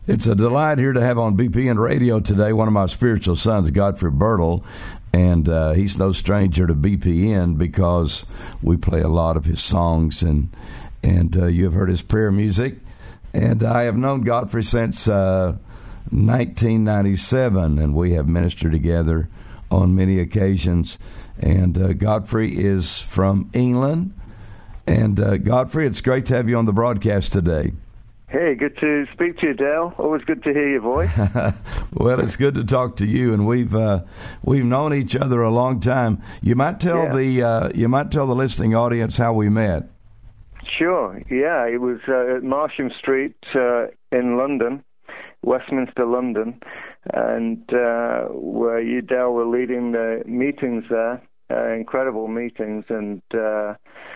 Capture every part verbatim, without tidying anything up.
It's a delight here to have on B P N Radio today one of my spiritual sons, Godfrey Birtle, and uh, he's no stranger to B P N because we play a lot of his songs, and and uh, you have heard his prayer music. And I have known Godfrey since uh, nineteen ninety-seven, and we have ministered together on many occasions. And uh, Godfrey is from England. And uh, Godfrey, it's great to have you on the broadcast today. Hey, good to speak to you, Dale. Always good to hear your voice. Well, it's good to talk to you, and we've uh, we've known each other a long time. You might tell yeah. the uh, you might tell the listening audience how we met. Sure. Yeah, it was uh, at Marsham Street uh, in London, Westminster, London, and uh, where you, Dale, were leading the meetings there, uh, incredible meetings, and uh,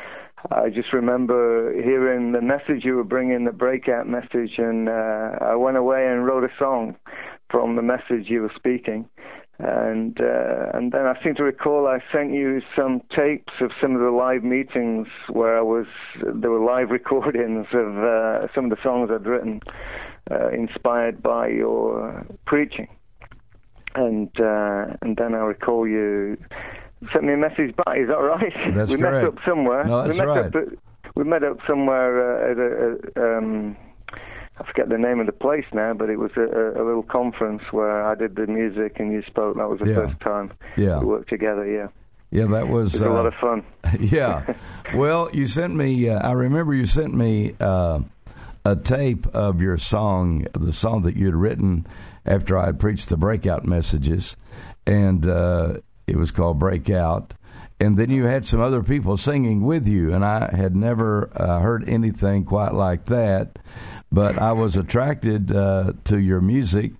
I just remember hearing the message you were bringing, the breakout message, and uh, I went away and wrote a song from the message you were speaking. And uh, and then I seem to recall I sent you some tapes of some of the live meetings where I was, there were live recordings of uh, some of the songs I'd written, uh, inspired by your preaching. And uh, and then I recall you sent me a message back. Is that right? That's we correct. met up somewhere. No, that's we met right. Up at, we met up somewhere uh, at a, a um, I forget the name of the place now, but it was a, a little conference where I did the music and you spoke. That was the yeah. first time yeah. we worked together. Yeah. Yeah, that was, it was uh, a lot of fun. Yeah. Well, you sent me. Uh, I remember you sent me uh, a tape of your song, the song that you had written after I had preached the breakout messages, and uh, it was called Breakout. And then you had some other people singing with you, and I had never uh, heard anything quite like that. But I was attracted uh, to your music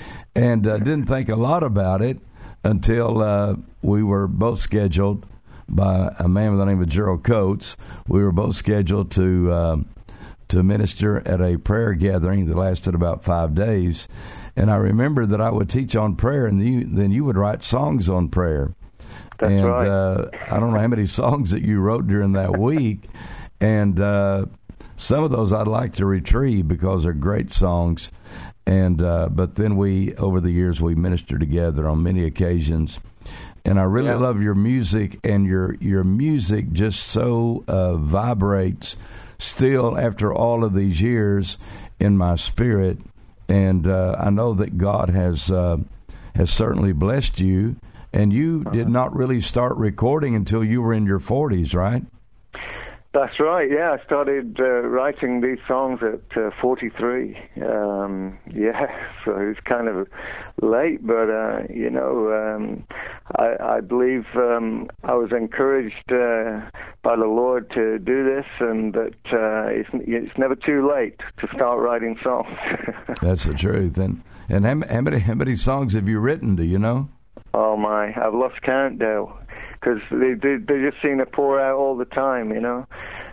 and uh, didn't think a lot about it until uh, we were both scheduled by a man by the name of Gerald Coates. We were both scheduled to um, to minister at a prayer gathering that lasted about five days. And I remember that I would teach on prayer, and you, then you would write songs on prayer. That's and right. uh, I don't know how many songs that you wrote during that week. And uh, some of those I'd like to retrieve because they're great songs. And uh, but then we, over the years, we ministered together on many occasions. And I really yeah. love your music, and your your music just so uh, vibrates still after all of these years in my spirit. And uh, I know that God has uh, has certainly blessed you. And you uh-huh. did not really start recording until you were in your forties, right? That's right, yeah. I started uh, writing these songs at uh, forty-three. Um, yeah, so it was kind of late, but, uh, you know, um, I, I believe um, I was encouraged uh, by the Lord to do this, and that uh, it's, it's never too late to start writing songs. That's the truth. And, and how, how, many, how many songs have you written, do you know? Oh, my, I've lost count, Dale. Because they, they, they just seem to pour out all the time, you know.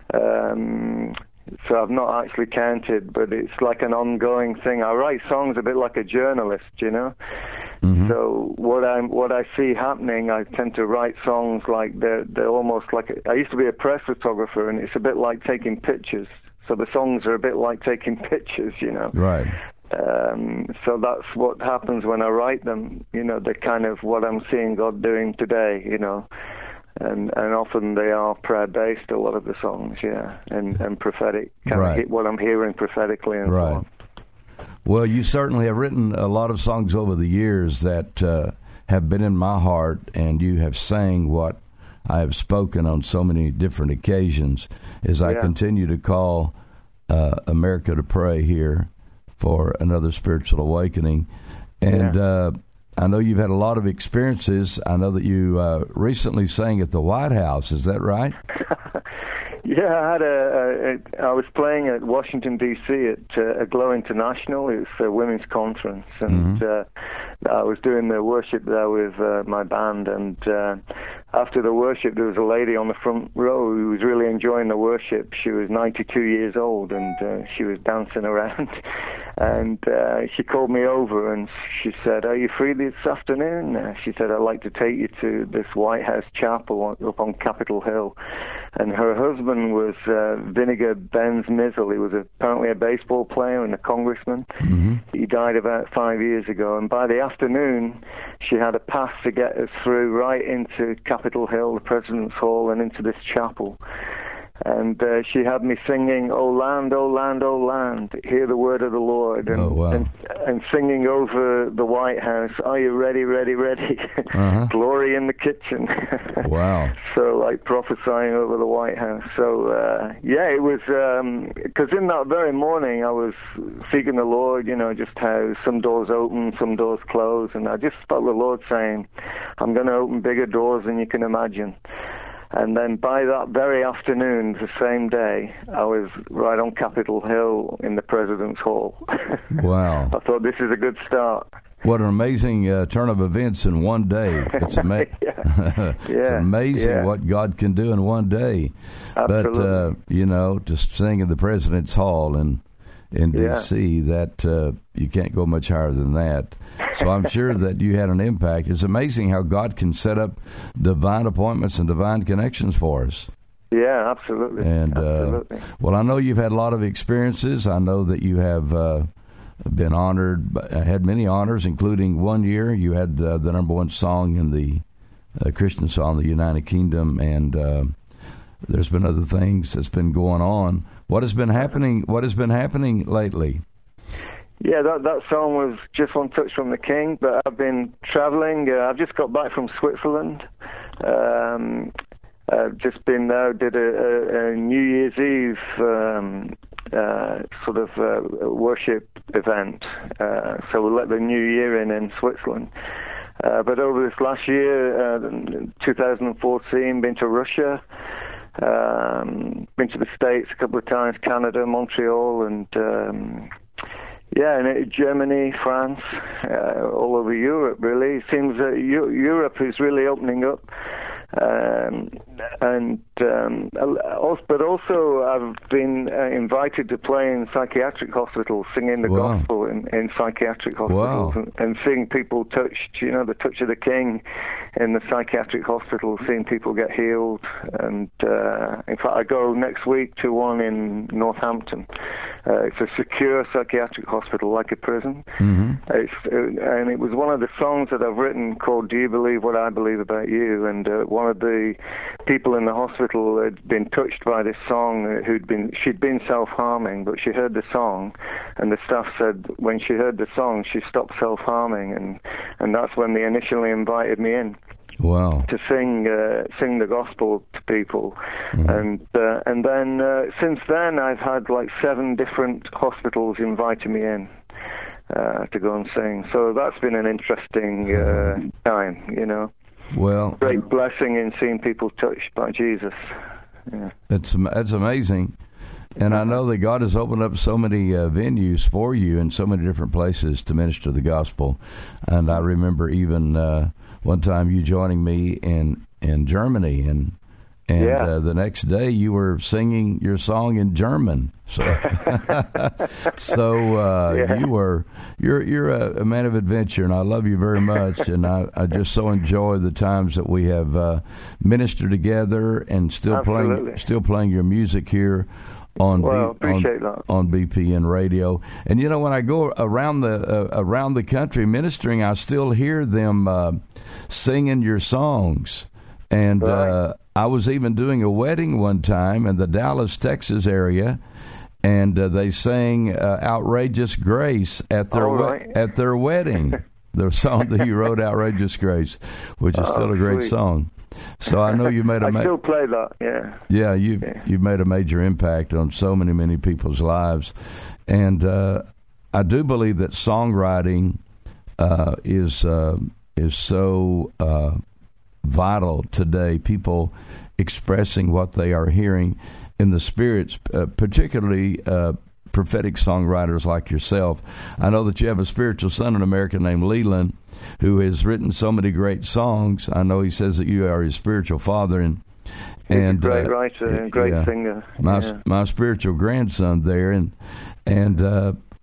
Um, so I've not actually counted, but it's like an ongoing thing. I write songs a bit like a journalist, you know. Mm-hmm. So what I what I see happening, I tend to write songs like they're they're almost like a, I used to be a press photographer, and it's a bit like taking pictures. So the songs are a bit like taking pictures, you know. Right. Um, so that's what happens when I write them. You know, they're kind of what I'm seeing God doing today, you know. And and often they are prayer-based, a lot of the songs, yeah, and, and prophetic, kind right. of what I'm hearing prophetically and right. so on. Well, you certainly have written a lot of songs over the years that uh, have been in my heart, and you have sang what I have spoken on so many different occasions as I yeah. continue to call uh, America to pray here for another spiritual awakening. And yeah. uh, I know you've had a lot of experiences. I know that you uh, recently sang at the White House. Is that right? Yeah, I had a, a, a. I was playing at Washington D C at uh, Aglow International. It's a women's conference, and mm-hmm. uh, I was doing the worship there with uh, my band. And uh, after the worship, there was a lady on the front row who was really enjoying the worship. She was ninety-two years old, and uh, she was dancing around. And uh, she called me over and she said, "Are you free this afternoon?" Uh, she said, "I'd like to take you to this White House chapel up on Capitol Hill." And her husband was uh, Vinegar Benz Mizzle. He was apparently a baseball player and a congressman. Mm-hmm. He died about five years ago. And by the afternoon, she had a pass to get us through right into Capitol Hill, the President's Hall, and into this chapel. And uh, she had me singing, "O land, O land, O land, hear the word of the Lord," and, oh, wow. and, and singing over the White House, "Are you ready, ready, ready? Uh-huh. Glory in the kitchen." Wow. So, like prophesying over the White House. So, uh, yeah, it was, because um, in that very morning I was seeking the Lord, you know, just how some doors open, some doors close, and I just felt the Lord saying, "I'm going to open bigger doors than you can imagine." And then by that very afternoon, the same day, I was right on Capitol Hill in the President's Hall. Wow. I thought, this is a good start. What an amazing uh, turn of events in one day. It's, ama- yeah. it's yeah. amazing yeah. what God can do in one day. Absolutely. But, uh, you know, just sing in the President's Hall in, in D C, yeah. that uh, you can't go much higher than that. So I'm sure that you had an impact. It's amazing how God can set up divine appointments and divine connections for us. Yeah, absolutely. And absolutely. Uh, well, I know you've had a lot of experiences. I know that you have uh, been honored, had many honors, including one year you had uh, the number one song in the uh, Christian song, the United Kingdom, and uh, there's been other things that's been going on. What has been happening? What has been happening lately? Yeah, that that song was Just One Touch from the King, but I've been traveling. Uh, I've just got back from Switzerland. Um, I've just been there, did a, a, a New Year's Eve um, uh, sort of uh, worship event. Uh, so we let the new year in in Switzerland. Uh, but over this last year, uh, twenty fourteen, been to Russia, um, been to the States a couple of times, Canada, Montreal, and... Um, Yeah, and Germany, France, uh, all over Europe, really. It seems that Europe is really opening up. Um, and um, also, but also I've been uh, invited to play in psychiatric hospitals, singing the wow. gospel in, in psychiatric hospitals, wow. and, and seeing people touched, you know, the touch of the King in the psychiatric hospital, seeing people get healed. And uh, in fact, I go next week to one in Northampton. Uh, it's a secure psychiatric hospital, like a prison. Mm-hmm. It's, uh, and it was one of the songs that I've written called "Do You Believe What I Believe About You?" And uh, one of the people in the hospital had been touched by this song. Who'd been she'd been self-harming, but she heard the song, and the staff said when she heard the song, she stopped self-harming, and and that's when they initially invited me in. Wow. To sing uh, sing the gospel to people. Mm-hmm. And uh, and then uh, since then I've had like seven different hospitals inviting me in uh, to go and sing. So that's been an interesting uh, time, you know. Well, great blessing in seeing people touched by Jesus. Yeah. It's that's amazing. And I know that God has opened up so many uh, venues for you in so many different places to minister the gospel. And I remember even uh, one time you joining me in, in Germany, and and yeah. uh, the next day you were singing your song in German. So, so uh, yeah. you were you're you're a, a man of adventure, and I love you very much. And I, I just so enjoy the times that we have uh, ministered together and still Absolutely. playing still playing your music here. On, well, B, on, that. on B P N radio. And you know, when I go around the uh, around the country ministering, I still hear them uh, singing your songs. And right. uh, I was even doing a wedding one time in the Dallas, Texas area, and uh, they sang uh, "Outrageous Grace" at their we- right. at their wedding. The song that you wrote, "Outrageous Grace," which is oh, still a great sweet. song. So I know you made a. I ma- still play that, yeah. Yeah, you yeah. you've made a major impact on so many many people's lives, and uh, I do believe that songwriting uh, is uh, is so uh, vital today. People expressing what they are hearing in the spirits, uh, particularly uh, prophetic songwriters like yourself. I know that you have a spiritual son in America named Leland, who has written so many great songs. I know he says that you are his spiritual father, and He's and a great uh, writer and great yeah, singer. My yeah. my spiritual grandson there, and and uh,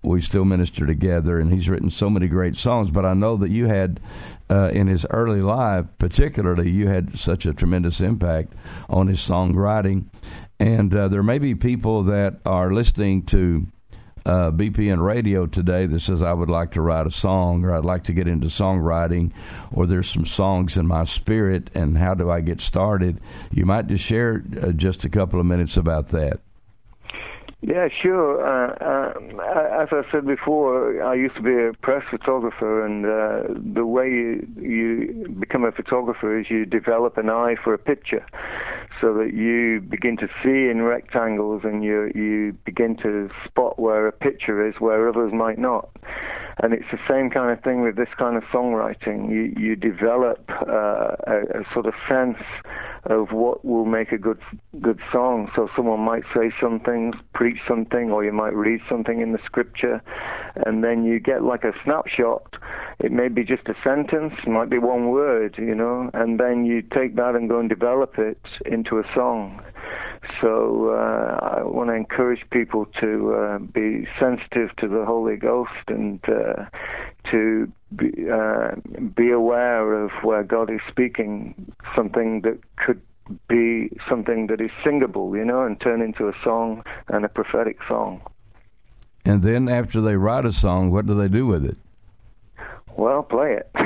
we still minister together, and he's written so many great songs. But I know that you had, uh, in his early life, particularly, you had such a tremendous impact on his songwriting. And uh, there may be people that are listening to uh, B P N Radio today that says, I would like to write a song, or I'd like to get into songwriting, or there's some songs in my spirit, and how do I get started? You might just share uh, just a couple of minutes about that. Yeah, sure. Uh, uh, as I said before, I used to be a press photographer, and uh, the way you, you become a photographer is you develop an eye for a picture, so that you begin to see in rectangles, and you you begin to spot where a picture is where others might not. And it's the same kind of thing with this kind of songwriting. You you develop uh, a, a sort of sense of what will make a good good song. So someone might say something, preach something, or you might read something in the scripture, and then you get like a snapshot. It may be just a sentence, it might be one word, you know, and then you take that and go and develop it into a song. So uh, I want to encourage people to uh, be sensitive to the Holy Ghost, and uh, to be, uh, be aware of where God is speaking, something that could be something that is singable, you know, and turn into a song and a prophetic song. And then after they write a song, what do they do with it? Well, play it.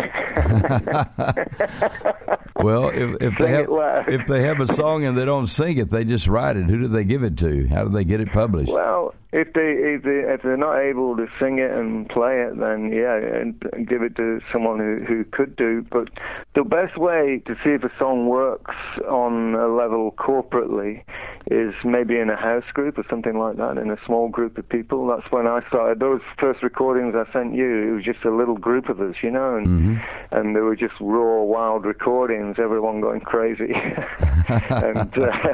Well, if, if they have if they have a song and they don't sing it, they just write it. Who do they give it to? How do they get it published? Well, if they if they if they're not able to sing it and play it, then yeah, and give it to someone who who could do. But the best way to see if a song works on a level corporately is maybe in a house group or something like that, in a small group of people. That's when I started. Those first recordings I sent you, it was just a little group of us, you know, and mm-hmm. and they were just raw, wild recordings, everyone going crazy. and uh,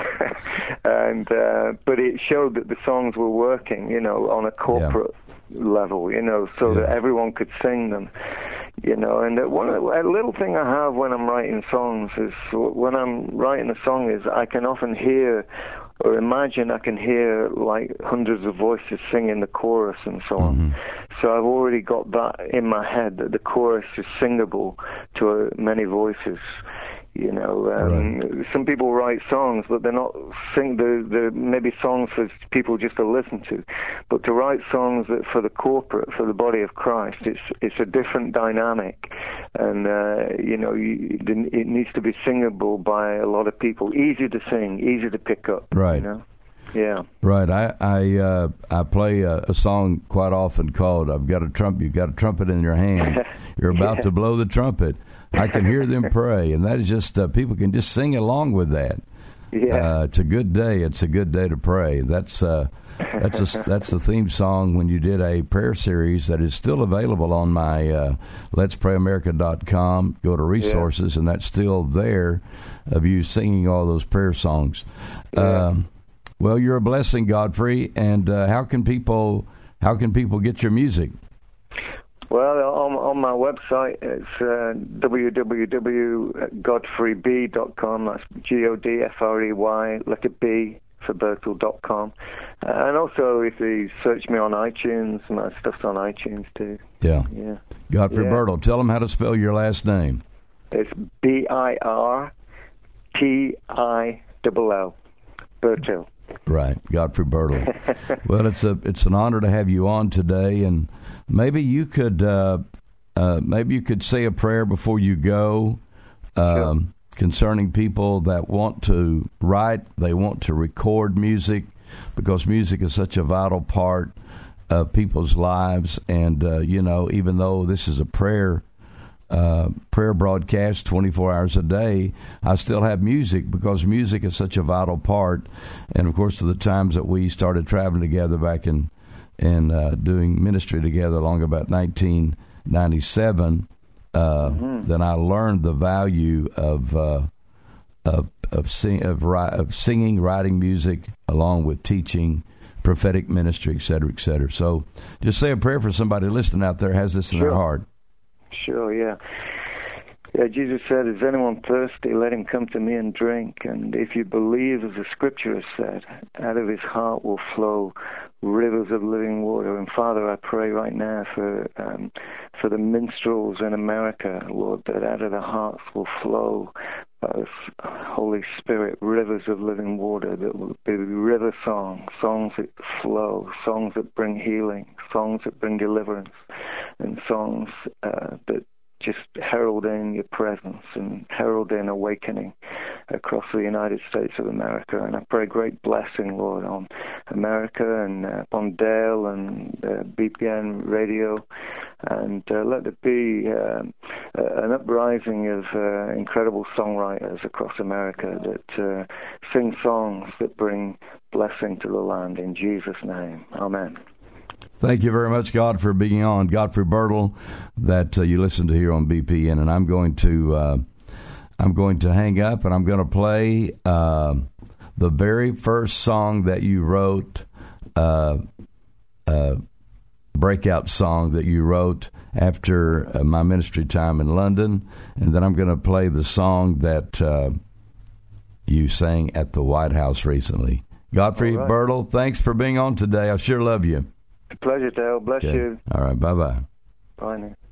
and uh, but it showed that the songs were working, you know, on a corporate yeah. level, you know, so yeah. that everyone could sing them. You know, and one a little thing I have when I'm writing songs is when I'm writing a song is I can often hear or imagine I can hear like hundreds of voices singing the chorus and so on. Mm-hmm. So I've already got that in my head that the chorus is singable to uh, many voices. You know, um, right. Some people write songs, but they're not sing. They're, they're maybe songs for people just to listen to. But to write songs that for the corporate, for the body of Christ, it's it's a different dynamic, and uh, you know, you, it needs to be singable by a lot of people. Easy to sing, easy to pick up. Right. You know? Yeah. Right. I I uh, I play a, a song quite often called "I've Got a Trumpet." You've got a trumpet in your hand. You're about yeah. to blow the trumpet. I can hear them pray, and that is just uh, people can just sing along with that. Yeah, uh, it's a good day. It's a good day to pray. That's uh, that's a, that's the theme song when you did a prayer series that is still available on my uh, Let's Pray America dot com. Go to resources, yeah. and that's still there of you singing all those prayer songs. Yeah. Um, well, you're a blessing, Godfrey. And uh, how can people how can people get your music? Well, on, on my website, it's uh, w w w dot godfrey b dot com. That's G O D F R E Y, letter B for Bertel dot com. Uh, and also, if you search me on iTunes, my stuff's on iTunes too. Yeah. Yeah. Godfrey yeah. Bertel. Tell them how to spell your last name. It's B I R T I L L. Bertel. Right, Godfrey Bertel. Well, it's a it's an honor to have you on today, and maybe you could uh, uh, maybe you could say a prayer before you go um, sure. concerning people that want to write, they want to record music, because music is such a vital part of people's lives, and uh, you know, even though this is a prayer. Uh, prayer broadcast twenty-four hours a day, I still have music because music is such a vital part. And of course, to the times that we started traveling together back in and uh, doing ministry together along about nineteen ninety-seven, uh, mm-hmm. then I learned the value of uh, of of, sing, of, of singing, writing music, along with teaching, prophetic ministry, et cetera, et cetera. So just say a prayer for somebody listening out there who has this in sure. their heart. Sure, yeah. Yeah, Jesus said, "Is anyone thirsty? Let him come to me and drink. And if you believe, as the Scripture has said, out of his heart will flow rivers of living water." And Father, I pray right now for um, for the minstrels in America, Lord, that out of their hearts will flow, uh, Holy Spirit, rivers of living water, that will be river songs, songs that flow, songs that bring healing, songs that bring deliverance, and songs uh, that just herald in your presence and herald in awakening across the United States of America. And I pray great blessing, Lord, on America and uh, on Dale and uh, B P N Radio. And uh, let there be uh, uh, an uprising of uh, incredible songwriters across America that uh, sing songs that bring blessing to the land. In Jesus' name, amen. Thank you very much, God, for being on. Godfrey Birtle, that uh, you listen to here on B P N, and I'm going to uh, I'm going to hang up, and I'm going to play uh, the very first song that you wrote, uh, uh, breakout song that you wrote after uh, my ministry time in London, and then I'm going to play the song that uh, you sang at the White House recently. Godfrey right. Birtle, thanks for being on today. I sure love you. A pleasure, Dale. Bless okay. you. All right. Bye-bye. Bye now.